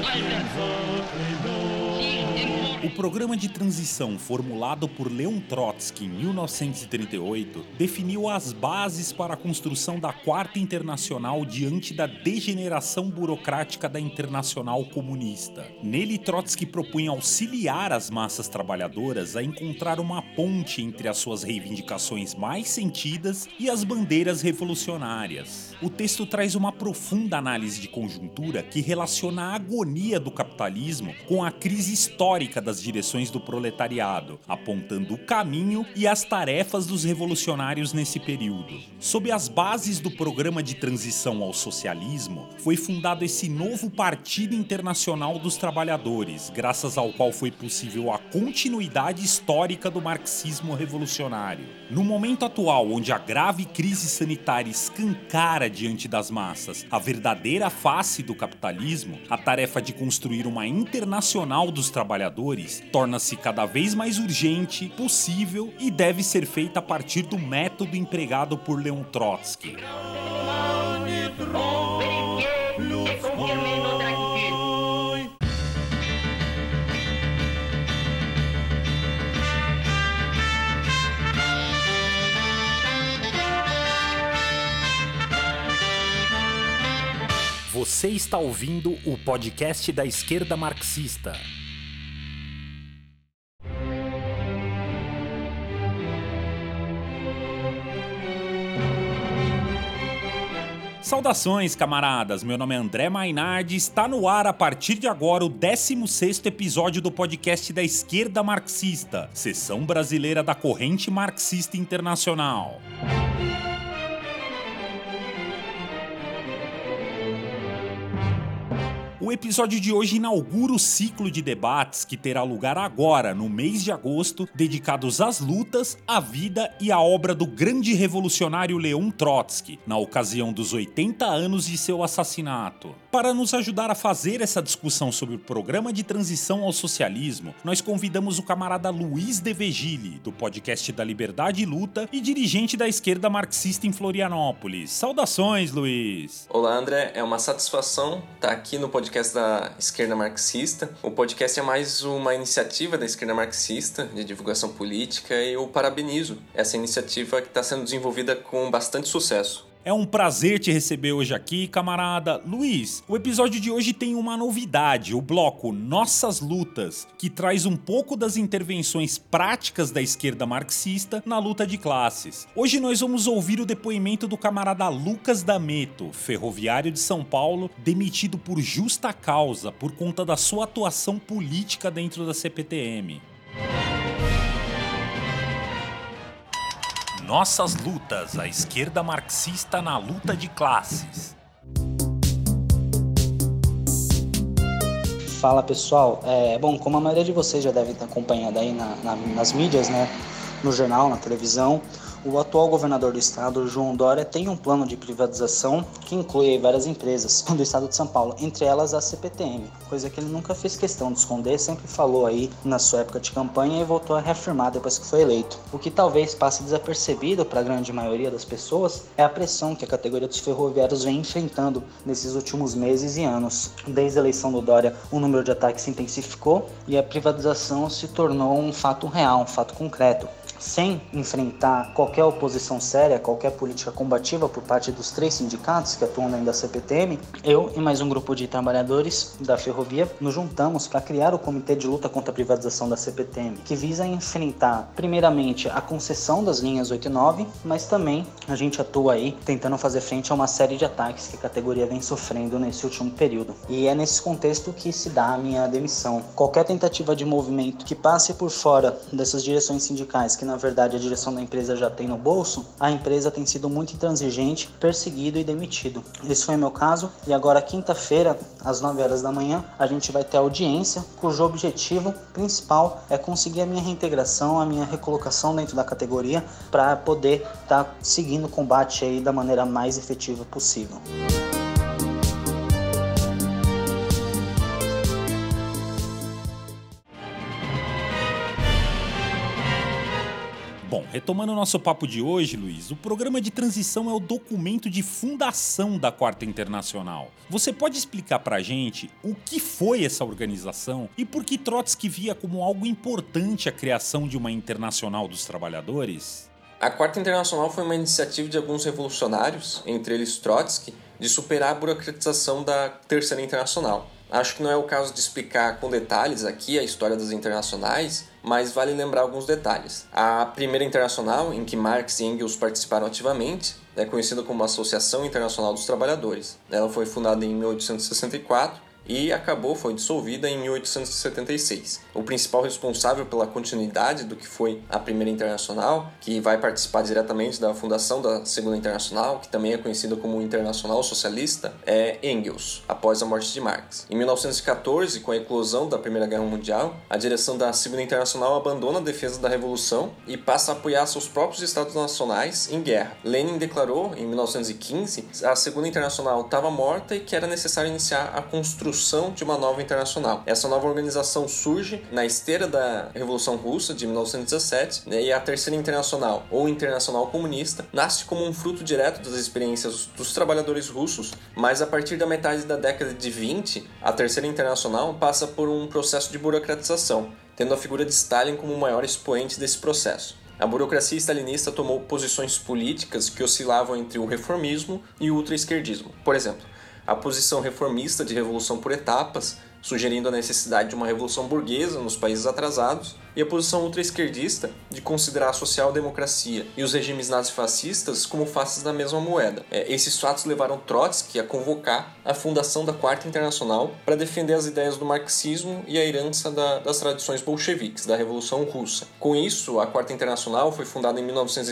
O programa de transição formulado por Leon Trotsky em 1938 definiu as bases para a construção da Quarta Internacional diante da degeneração burocrática da Internacional Comunista. Nele, Trotsky propunha auxiliar as massas trabalhadoras a encontrar uma ponte entre as suas reivindicações mais sentidas e as bandeiras revolucionárias. O texto traz uma profunda análise de conjuntura que relaciona a agonia do capitalismo com a crise histórica das direções do proletariado, apontando o caminho e as tarefas dos revolucionários nesse período. Sob as bases do programa de transição ao socialismo, foi fundado esse novo Partido Internacional dos Trabalhadores, graças ao qual foi possível a continuidade histórica do marxismo revolucionário. No momento atual, onde a grave crise sanitária escancara diante das massas a verdadeira face do capitalismo, a tarefa de construir uma internacional dos trabalhadores torna-se cada vez mais urgente, possível e deve ser feita a partir do método empregado por Leon Trotsky. Você está ouvindo o podcast da esquerda marxista. Saudações, camaradas! Meu nome é André Mainardi e está no ar a partir de agora o 16º episódio do podcast da esquerda marxista, seção brasileira da Corrente Marxista Internacional. O episódio de hoje inaugura o ciclo de debates que terá lugar agora, no mês de agosto, dedicados às lutas, à vida e à obra do grande revolucionário Leon Trotsky, na ocasião dos 80 anos de seu assassinato. Para nos ajudar a fazer essa discussão sobre o programa de transição ao socialismo, nós convidamos o camarada Luiz De Vigili, do podcast da Liberdade e Luta e dirigente da esquerda marxista em Florianópolis. Saudações, Luiz! Olá, André. É uma satisfação estar aqui no podcast da esquerda marxista. O podcast é mais uma iniciativa da esquerda marxista de divulgação política e eu parabenizo essa iniciativa que está sendo desenvolvida com bastante sucesso. É um prazer te receber hoje aqui, camarada. Luiz, o episódio de hoje tem uma novidade, o bloco Nossas Lutas, que traz um pouco das intervenções práticas da esquerda marxista na luta de classes. Hoje nós vamos ouvir o depoimento do camarada Lucas D'Ameto, ferroviário de São Paulo, demitido por justa causa por conta da sua atuação política dentro da CPTM. Nossas lutas, a esquerda marxista na luta de classes. Fala pessoal, bom, como a maioria de vocês já devem ter acompanhado aí nas mídias, né, no jornal, na televisão, o atual governador do estado, João Dória, tem um plano de privatização que inclui várias empresas do estado de São Paulo, entre elas a CPTM, coisa que ele nunca fez questão de esconder, sempre falou aí na sua época de campanha e voltou a reafirmar depois que foi eleito. O que talvez passe desapercebido para a grande maioria das pessoas é a pressão que a categoria dos ferroviários vem enfrentando nesses últimos meses e anos. Desde a eleição do Dória, o número de ataques se intensificou e a privatização se tornou um fato real, um fato concreto. Sem enfrentar qualquer oposição séria, qualquer política combativa por parte dos 3 sindicatos que atuam dentro da CPTM, eu e mais um grupo de trabalhadores da ferrovia nos juntamos para criar o Comitê de Luta contra a Privatização da CPTM, que visa enfrentar, primeiramente, a concessão das linhas 8 e 9, mas também a gente atua aí tentando fazer frente a uma série de ataques que a categoria vem sofrendo nesse último período. E é nesse contexto que se dá a minha demissão. Qualquer tentativa de movimento que passe por fora dessas direções sindicais, que na verdade a direção da empresa já tem no bolso, a empresa tem sido muito intransigente, perseguido e demitido. Esse foi o meu caso e agora quinta-feira, às 9 horas da manhã, a gente vai ter audiência, cujo objetivo principal é conseguir a minha reintegração, a minha recolocação dentro da categoria para poder estar seguindo o combate aí da maneira mais efetiva possível. Bom, retomando o nosso papo de hoje, Luiz, o Programa de Transição é o documento de fundação da Quarta Internacional. Você pode explicar pra gente o que foi essa organização e por que Trotsky via como algo importante a criação de uma Internacional dos Trabalhadores? A Quarta Internacional foi uma iniciativa de alguns revolucionários, entre eles Trotsky, de superar a burocratização da Terceira Internacional. Acho que não é o caso de explicar com detalhes aqui a história das internacionais, mas vale lembrar alguns detalhes. A Primeira Internacional, em que Marx e Engels participaram ativamente, é conhecida como Associação Internacional dos Trabalhadores. Ela foi fundada em 1864 e foi dissolvida em 1876. O principal responsável pela continuidade do que foi a Primeira Internacional, que vai participar diretamente da fundação da Segunda Internacional, que também é conhecida como Internacional Socialista, é Engels, após a morte de Marx. Em 1914, com a eclosão da Primeira Guerra Mundial, a direção da Segunda Internacional abandona a defesa da Revolução e passa a apoiar seus próprios Estados nacionais em guerra. Lenin declarou, em 1915, que a Segunda Internacional estava morta e que era necessário iniciar a construção de uma nova internacional. Essa nova organização surge na esteira da Revolução Russa de 1917, e a Terceira Internacional, ou Internacional Comunista, nasce como um fruto direto das experiências dos trabalhadores russos, mas a partir da metade da década de 20, a Terceira Internacional passa por um processo de burocratização, tendo a figura de Stalin como o maior expoente desse processo. A burocracia stalinista tomou posições políticas que oscilavam entre o reformismo e o ultraesquerdismo. Por exemplo, a posição reformista de revolução por etapas, sugerindo a necessidade de uma revolução burguesa nos países atrasados, e a posição ultraesquerdista de considerar a social-democracia e os regimes nazifascistas como faces da mesma moeda. Esses fatos levaram Trotsky a convocar a fundação da Quarta Internacional para defender as ideias do marxismo e a herança das tradições bolcheviques, da Revolução Russa. Com isso, a Quarta Internacional foi fundada em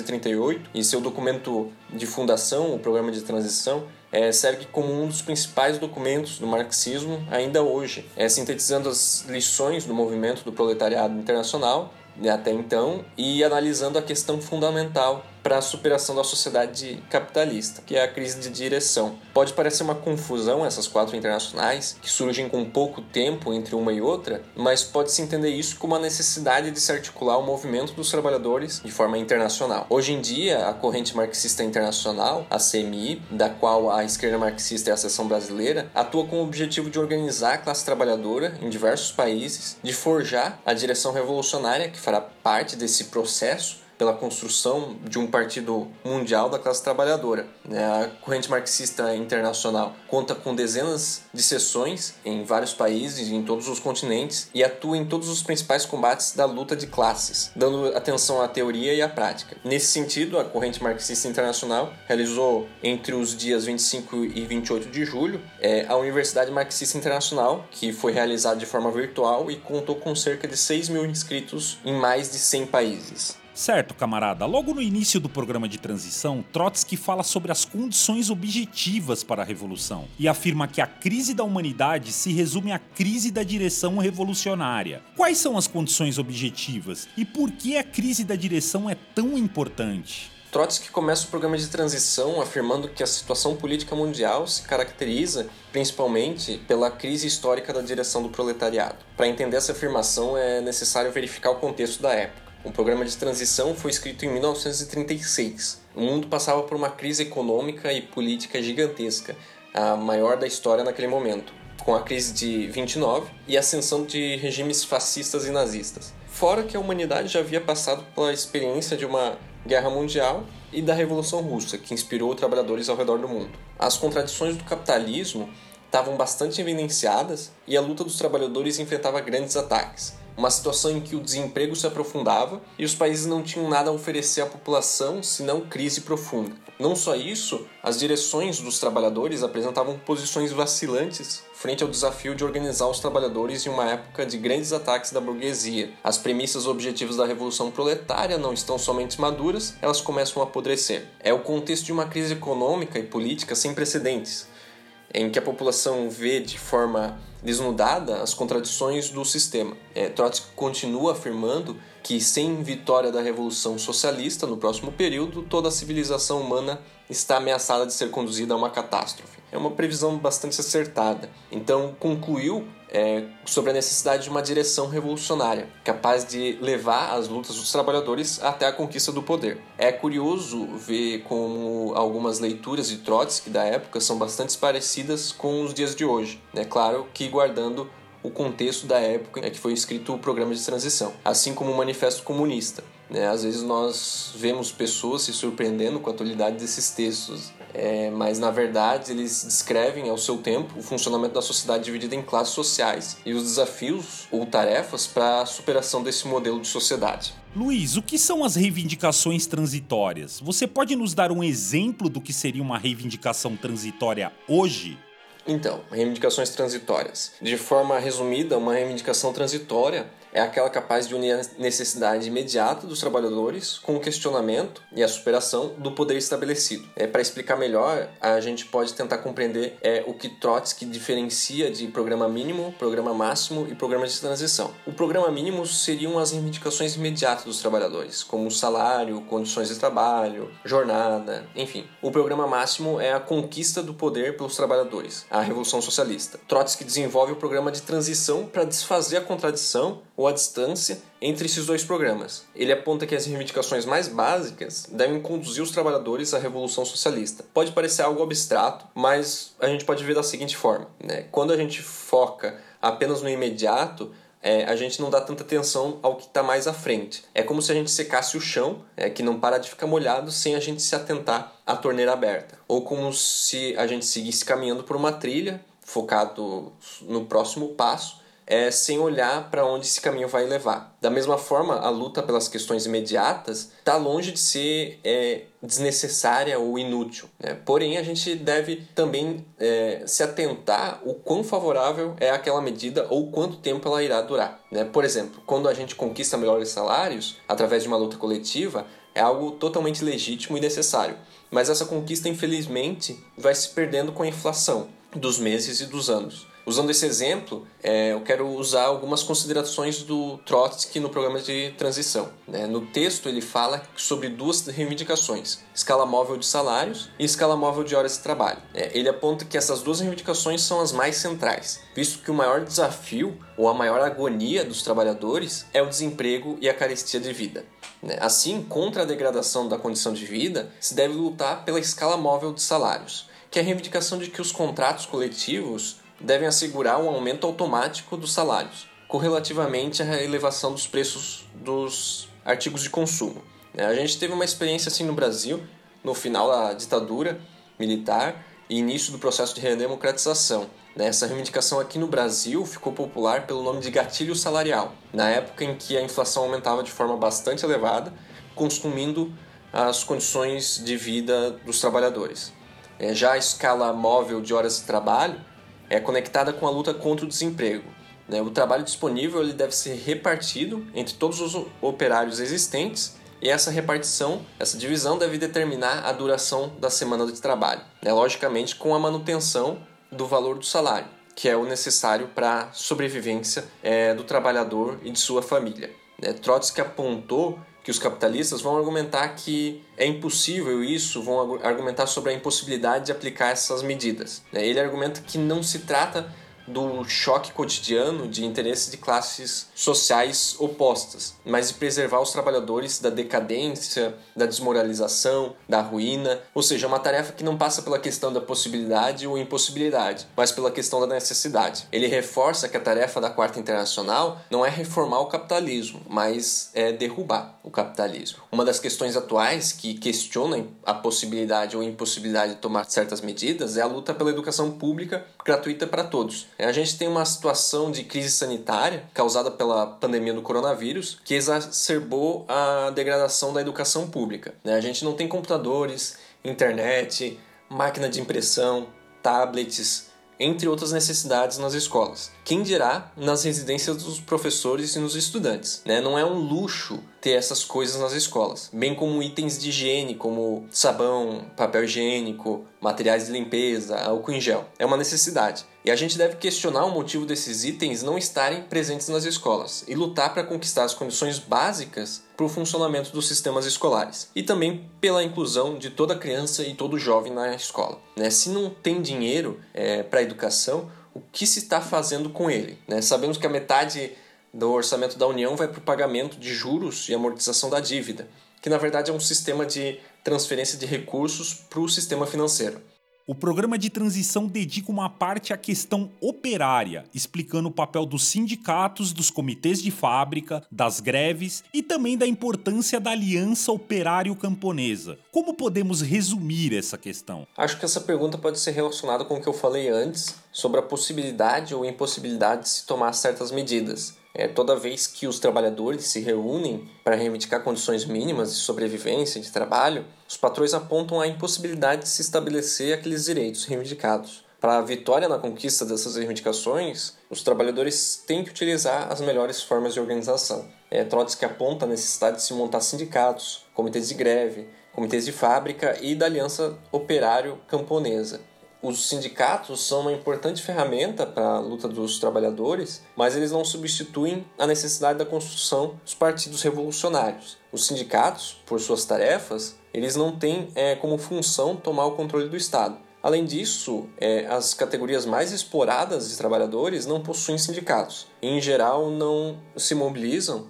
1938 e seu documento de fundação, o Programa de Transição, serve como um dos principais documentos do marxismo ainda hoje, sintetizando as lições do movimento do proletariado internacional até então e analisando a questão fundamental para a superação da sociedade capitalista, que é a crise de direção. Pode parecer uma confusão essas quatro internacionais, que surgem com pouco tempo entre uma e outra, mas pode-se entender isso como a necessidade de se articular o movimento dos trabalhadores de forma internacional. Hoje em dia, a corrente marxista internacional, a CMI, da qual a esquerda marxista é a seção brasileira, atua com o objetivo de organizar a classe trabalhadora em diversos países, de forjar a direção revolucionária que fará parte desse processo pela construção de um partido mundial da classe trabalhadora. A corrente marxista internacional conta com dezenas de seções em vários países, em todos os continentes, e atua em todos os principais combates da luta de classes, dando atenção à teoria e à prática. Nesse sentido, a corrente marxista internacional realizou, entre os dias 25 e 28 de julho, a Universidade Marxista Internacional, que foi realizada de forma virtual e contou com cerca de 6 mil inscritos em mais de 100 países. Certo, camarada. Logo no início do programa de transição, Trotsky fala sobre as condições objetivas para a revolução e afirma que a crise da humanidade se resume à crise da direção revolucionária. Quais são as condições objetivas e por que a crise da direção é tão importante? Trotsky começa o programa de transição afirmando que a situação política mundial se caracteriza principalmente pela crise histórica da direção do proletariado. Para entender essa afirmação é necessário verificar o contexto da época. O programa de transição foi escrito em 1936. O mundo passava por uma crise econômica e política gigantesca, a maior da história naquele momento, com a crise de 29 e a ascensão de regimes fascistas e nazistas. Fora que a humanidade já havia passado pela experiência de uma guerra mundial e da Revolução Russa, que inspirou trabalhadores ao redor do mundo. As contradições do capitalismo estavam bastante evidenciadas e a luta dos trabalhadores enfrentava grandes ataques. Uma situação em que o desemprego se aprofundava e os países não tinham nada a oferecer à população senão crise profunda. Não só isso, as direções dos trabalhadores apresentavam posições vacilantes frente ao desafio de organizar os trabalhadores em uma época de grandes ataques da burguesia. As premissas e objetivos da Revolução Proletária não estão somente maduras, elas começam a apodrecer. É o contexto de uma crise econômica e política sem precedentes, em que a população vê de forma desnudada as contradições do sistema. Trotsky continua afirmando que sem vitória da Revolução Socialista no próximo período, toda a civilização humana está ameaçada de ser conduzida a uma catástrofe. É uma previsão bastante acertada. Então, concluiu sobre a necessidade de uma direção revolucionária, capaz de levar as lutas dos trabalhadores até a conquista do poder. É curioso ver como algumas leituras de Trotsky da época são bastante parecidas com os dias de hoje, né? Claro que guardando o contexto da época em que foi escrito o programa de transição, assim como o Manifesto Comunista. Às vezes nós vemos pessoas se surpreendendo com a atualidade desses textos, mas na verdade eles descrevem ao seu tempo o funcionamento da sociedade dividida em classes sociais e os desafios ou tarefas para a superação desse modelo de sociedade. Luiz, o que são as reivindicações transitórias? Você pode nos dar um exemplo do que seria uma reivindicação transitória hoje? Então, reivindicações transitórias. De forma resumida, uma reivindicação transitória é aquela capaz de unir a necessidade imediata dos trabalhadores com o questionamento e a superação do poder estabelecido. Para explicar melhor, a gente pode tentar compreender o que Trotsky diferencia de programa mínimo, programa máximo e programa de transição. O programa mínimo seriam as reivindicações imediatas dos trabalhadores, como salário, condições de trabalho, jornada, enfim. O programa máximo é a conquista do poder pelos trabalhadores, a Revolução Socialista. Trotsky desenvolve o programa de transição para desfazer a contradição ou a distância entre esses dois programas. Ele aponta que as reivindicações mais básicas devem conduzir os trabalhadores à Revolução Socialista. Pode parecer algo abstrato, mas a gente pode ver da seguinte forma, Quando a gente foca apenas no imediato, a gente não dá tanta atenção ao que está mais à frente. É como se a gente secasse o chão, que não para de ficar molhado sem a gente se atentar à torneira aberta. Ou como se a gente seguisse caminhando por uma trilha, focado no próximo passo, sem olhar para onde esse caminho vai levar. Da mesma forma, a luta pelas questões imediatas está longe de ser desnecessária ou inútil. Porém, a gente deve também se atentar o quão favorável é aquela medida ou quanto tempo ela irá durar. Por exemplo, quando a gente conquista melhores salários através de uma luta coletiva, é algo totalmente legítimo e necessário. Mas essa conquista, infelizmente, vai se perdendo com a inflação dos meses e dos anos. Usando esse exemplo, eu quero usar algumas considerações do Trotsky no programa de transição. No texto, ele fala sobre duas reivindicações, escala móvel de salários e escala móvel de horas de trabalho. Ele aponta que essas duas reivindicações são as mais centrais, visto que o maior desafio ou a maior agonia dos trabalhadores é o desemprego e a carestia de vida. Assim, contra a degradação da condição de vida, se deve lutar pela escala móvel de salários, que é a reivindicação de que os contratos coletivos devem assegurar um aumento automático dos salários, correlativamente à elevação dos preços dos artigos de consumo. A gente teve uma experiência assim no Brasil, no final da ditadura militar e início do processo de redemocratização. Essa reivindicação aqui no Brasil ficou popular pelo nome de gatilho salarial, na época em que a inflação aumentava de forma bastante elevada, consumindo as condições de vida dos trabalhadores. Já a escala móvel de horas de trabalho é conectada com a luta contra o desemprego. O trabalho disponível ele deve ser repartido entre todos os operários existentes e essa repartição, essa divisão deve determinar a duração da semana de trabalho, logicamente com a manutenção do valor do salário, que é o necessário para a sobrevivência do trabalhador e de sua família. Trotsky apontou que os capitalistas vão argumentar que é impossível isso, vão argumentar sobre a impossibilidade de aplicar essas medidas. Ele argumenta que não se trata do choque cotidiano de interesses de classes sociais opostas, mas de preservar os trabalhadores da decadência, da desmoralização, da ruína, ou seja, uma tarefa que não passa pela questão da possibilidade ou impossibilidade, mas pela questão da necessidade. Ele reforça que a tarefa da Quarta Internacional não é reformar o capitalismo, mas é derrubar o capitalismo. Uma das questões atuais que questionam a possibilidade ou impossibilidade de tomar certas medidas é a luta pela educação pública gratuita para todos. A gente tem uma situação de crise sanitária causada pela pandemia do coronavírus que exacerbou a degradação da educação pública. A gente não tem computadores, internet, máquina de impressão, tablets, entre outras necessidades nas escolas. Quem dirá nas residências dos professores e nos estudantes. Não é um luxo ter essas coisas nas escolas, bem como itens de higiene, como sabão, papel higiênico, materiais de limpeza, álcool em gel. É uma necessidade. E a gente deve questionar o motivo desses itens não estarem presentes nas escolas e lutar para conquistar as condições básicas para o funcionamento dos sistemas escolares e também pela inclusão de toda criança e todo jovem na escola. Se não tem dinheiro para a educação, o que se está fazendo com ele, né? Sabemos que a metade do orçamento da União vai para o pagamento de juros e amortização da dívida, que na verdade é um sistema de transferência de recursos para o sistema financeiro. O programa de transição dedica uma parte à questão operária, explicando o papel dos sindicatos, dos comitês de fábrica, das greves e também da importância da aliança operário-camponesa. Como podemos resumir essa questão? Acho que essa pergunta pode ser relacionada com o que eu falei antes sobre a possibilidade ou impossibilidade de se tomar certas medidas. Toda vez que os trabalhadores se reúnem para reivindicar condições mínimas de sobrevivência e de trabalho, os patrões apontam a impossibilidade de se estabelecer aqueles direitos reivindicados. Para a vitória na conquista dessas reivindicações, os trabalhadores têm que utilizar as melhores formas de organização. Trotsky aponta a necessidade de se montar sindicatos, comitês de greve, comitês de fábrica e da aliança operário-camponesa. Os sindicatos são uma importante ferramenta para a luta dos trabalhadores, mas eles não substituem a necessidade da construção dos partidos revolucionários. Os sindicatos, por suas tarefas, eles não têm como função tomar o controle do Estado. Além disso, as categorias mais exploradas de trabalhadores não possuem sindicatos. E, em geral, não se mobilizam,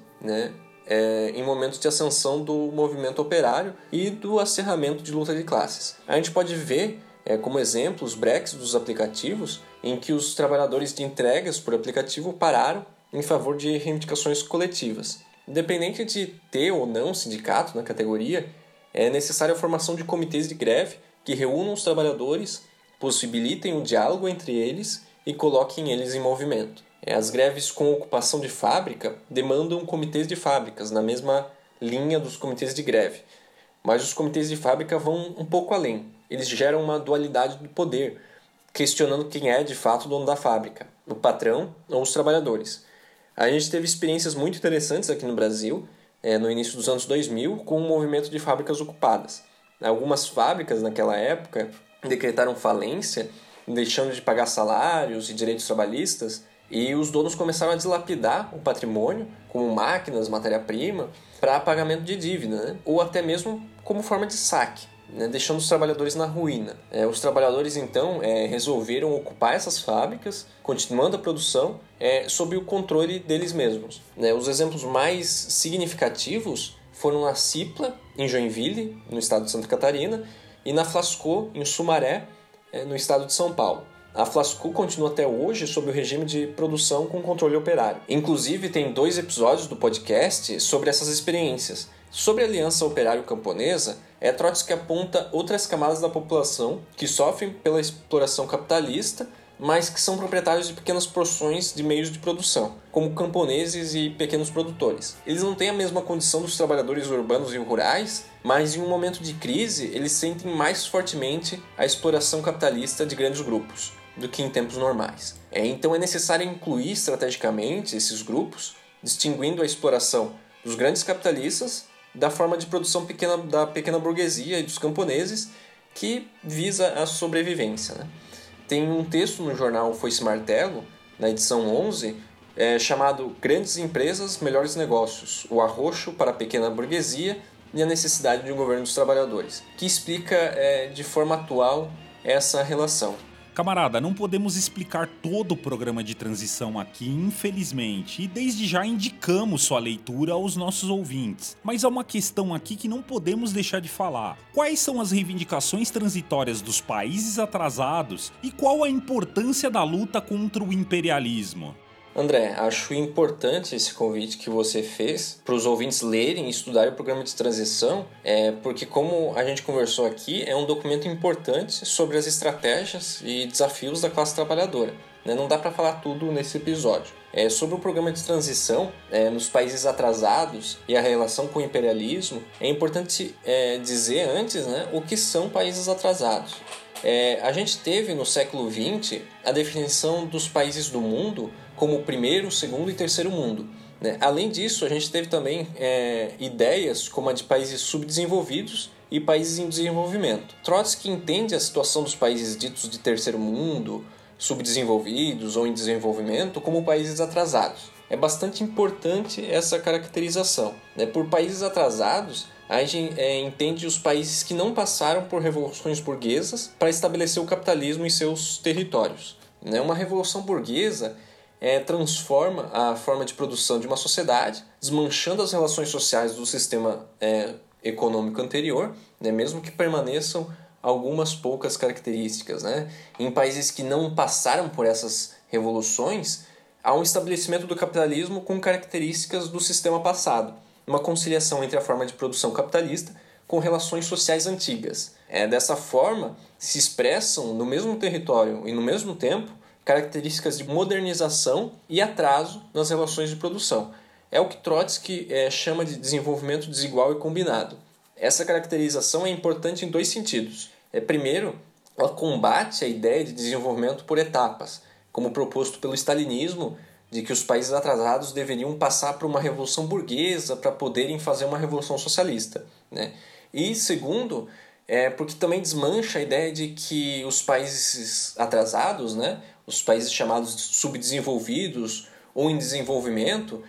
em momentos de ascensão do movimento operário e do acirramento de luta de classes. A gente pode ver como exemplo os breaks dos aplicativos, em que os trabalhadores de entregas por aplicativo pararam em favor de reivindicações coletivas. Independente de ter ou não sindicato na categoria, é necessária a formação de comitês de greve que reúnam os trabalhadores, possibilitem o diálogo entre eles e coloquem eles em movimento. As greves com ocupação de fábrica demandam comitês de fábricas, na mesma linha dos comitês de greve. Mas os comitês de fábrica vão um pouco além. Eles geram uma dualidade do poder, questionando quem é de fato o dono da fábrica, o patrão ou os trabalhadores. A gente teve experiências muito interessantes aqui no Brasil, no início dos anos 2000, com o movimento de fábricas ocupadas. Algumas fábricas naquela época decretaram falência, deixando de pagar salários e direitos trabalhistas, e os donos começaram a dilapidar o patrimônio, como máquinas, matéria-prima, para pagamento de dívida, ou até mesmo como forma de saque, deixando os trabalhadores na ruína. Os trabalhadores, então, resolveram ocupar essas fábricas, continuando a produção, sob o controle deles mesmos. Os exemplos mais significativos foram na Cipla, em Joinville, no estado de Santa Catarina, e na Flasco, em Sumaré, no estado de São Paulo. A Flasco continua até hoje sob o regime de produção com controle operário. Inclusive, tem 2 episódios do podcast sobre essas experiências. Sobre a aliança operário-camponesa, Trotsky aponta outras camadas da população que sofrem pela exploração capitalista, mas que são proprietários de pequenas porções de meios de produção, como camponeses e pequenos produtores. Eles não têm a mesma condição dos trabalhadores urbanos e rurais, mas em um momento de crise eles sentem mais fortemente a exploração capitalista de grandes grupos do que em tempos normais. Então é necessário incluir estrategicamente esses grupos, distinguindo a exploração dos grandes capitalistas da forma de produção da pequena burguesia e dos camponeses, que visa a sobrevivência. Tem um texto no jornal Foice Martelo, na edição 11, chamado Grandes Empresas, Melhores Negócios, o arroxo para a pequena burguesia e a necessidade de um governo dos trabalhadores, que explica de forma atual essa relação. Camarada, não podemos explicar todo o programa de transição aqui, infelizmente, e desde já indicamos sua leitura aos nossos ouvintes. Mas há uma questão aqui que não podemos deixar de falar. Quais são as reivindicações transitórias dos países atrasados e qual a importância da luta contra o imperialismo? André, acho importante esse convite que você fez para os ouvintes lerem e estudarem o programa de transição, porque, como a gente conversou aqui, é um documento importante sobre as estratégias e desafios da classe trabalhadora. Não dá para falar tudo nesse episódio. Sobre o programa de transição nos países atrasados e a relação com o imperialismo, é importante dizer antes o que são países atrasados. A gente teve no século XX a definição dos países do mundo como o primeiro, segundo e terceiro mundo. Além disso, a gente teve também ideias como a de países subdesenvolvidos e países em desenvolvimento. Trotsky entende a situação dos países ditos de terceiro mundo, subdesenvolvidos ou em desenvolvimento como países atrasados. É bastante importante essa caracterização. Por países atrasados, a gente entende os países que não passaram por revoluções burguesas para estabelecer o capitalismo em seus territórios. né? Uma revolução burguesa transforma a forma de produção de uma sociedade, desmanchando as relações sociais do sistema econômico anterior, né? Mesmo que permaneçam algumas poucas características, né? Em países que não passaram por essas revoluções, há um estabelecimento do capitalismo com características do sistema passado, uma conciliação entre a forma de produção capitalista com relações sociais antigas. Dessa forma, se expressam no mesmo território e no mesmo tempo características de modernização e atraso nas relações de produção. É o que Trotsky chama de desenvolvimento desigual e combinado. Essa caracterização é importante em dois sentidos. Primeiro, ela combate a ideia de desenvolvimento por etapas, como proposto pelo stalinismo, de que os países atrasados deveriam passar por uma revolução burguesa para poderem fazer uma revolução socialista, né? E segundo, porque também desmancha a ideia de que os países atrasados, né, os países chamados de subdesenvolvidos ou em desenvolvimento,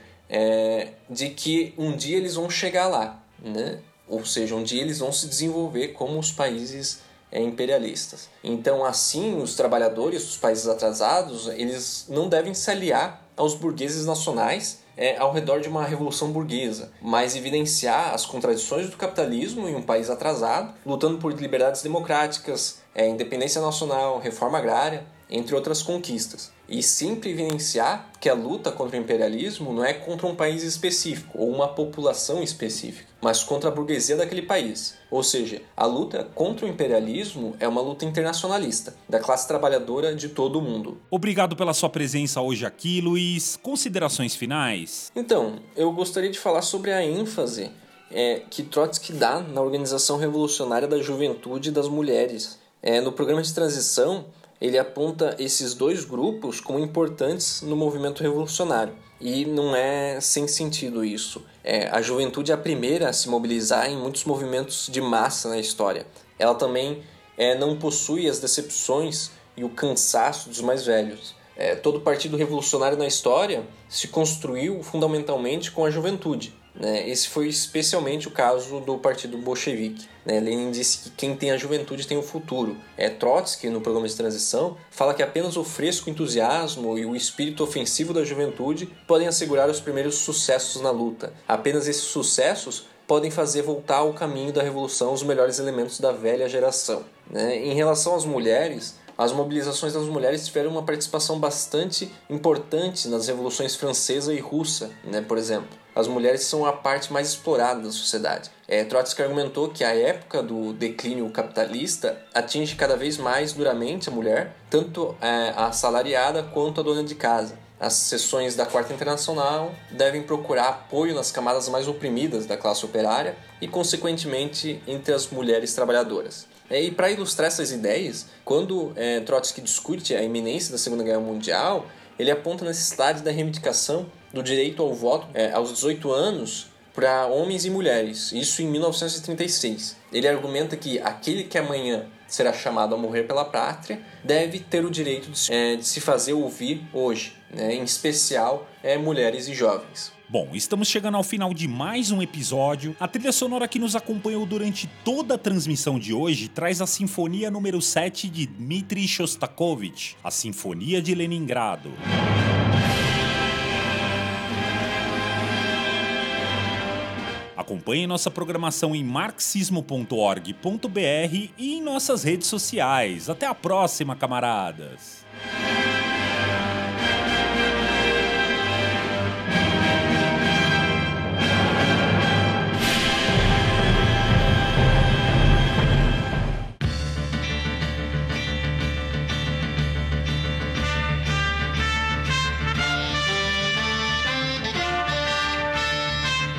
de que um dia eles vão chegar lá, né? Ou seja, um dia eles vão se desenvolver como os países imperialistas. Então, assim, os trabalhadores dos países atrasados, eles não devem se aliar aos burgueses nacionais ao redor de uma revolução burguesa, mas evidenciar as contradições do capitalismo em um país atrasado, lutando por liberdades democráticas, independência nacional, reforma agrária, entre outras conquistas. E sempre evidenciar que a luta contra o imperialismo não é contra um país específico ou uma população específica, mas contra a burguesia daquele país. Ou seja, a luta contra o imperialismo é uma luta internacionalista, da classe trabalhadora de todo o mundo. Obrigado pela sua presença hoje aqui, Luiz. Considerações finais? Então, eu gostaria de falar sobre a ênfase que Trotsky dá na organização revolucionária da juventude e das mulheres. No programa de transição, ele aponta esses dois grupos como importantes no movimento revolucionário. E não é sem sentido isso. A juventude é a primeira a se mobilizar em muitos movimentos de massa na história. Ela também não possui as decepções e o cansaço dos mais velhos. Todo partido revolucionário na história se construiu fundamentalmente com a juventude. Esse foi especialmente o caso do partido bolchevique. Lenin disse que quem tem a juventude tem o futuro. Trotsky, no programa de transição, fala que apenas o fresco entusiasmo e o espírito ofensivo da juventude podem assegurar os primeiros sucessos na luta. Apenas esses sucessos podem fazer voltar ao caminho da revolução os melhores elementos da velha geração. Em relação às mulheres, as mobilizações das mulheres tiveram uma participação bastante importante nas revoluções francesa e russa, por exemplo. As mulheres são a parte mais explorada da sociedade. Trotsky argumentou que a época do declínio capitalista atinge cada vez mais duramente a mulher, tanto a assalariada quanto a dona de casa. As seções da Quarta Internacional devem procurar apoio nas camadas mais oprimidas da classe operária e, consequentemente, entre as mulheres trabalhadoras. E para ilustrar essas ideias, quando Trotsky discute a iminência da Segunda Guerra Mundial, ele aponta a necessidade da reivindicação do direito ao voto aos 18 anos para homens e mulheres, isso em 1936. Ele argumenta que aquele que amanhã será chamado a morrer pela pátria deve ter o direito de se fazer ouvir hoje, em especial mulheres e jovens. Bom, estamos chegando ao final de mais um episódio. A trilha sonora que nos acompanhou durante toda a transmissão de hoje traz a Sinfonia número 7 de Dmitri Shostakovich, a Sinfonia de Leningrado. Acompanhe nossa programação em marxismo.org.br e em nossas redes sociais. Até a próxima, camaradas!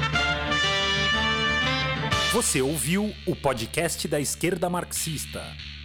Você ouviu o podcast da Esquerda Marxista.